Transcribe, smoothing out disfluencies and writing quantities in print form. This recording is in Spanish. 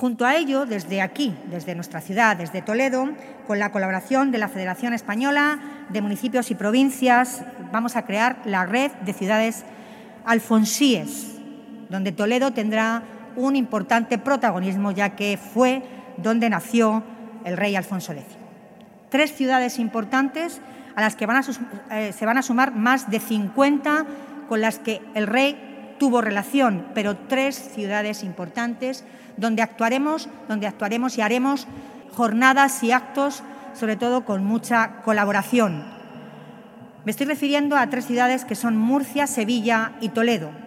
Junto a ello, desde aquí, desde nuestra ciudad, desde Toledo, con la colaboración de la Federación Española de Municipios y Provincias, vamos a crear la Red de Ciudades Alfonsíes, donde Toledo tendrá un importante protagonismo, ya que fue donde nació el rey Alfonso X. 3 ciudades importantes a las que se van a sumar más de 50 con las que el rey tuvo relación, pero 3 ciudades importantes donde actuaremos y haremos jornadas y actos, sobre todo con mucha colaboración. Me estoy refiriendo a 3 ciudades que son Murcia, Sevilla y Toledo.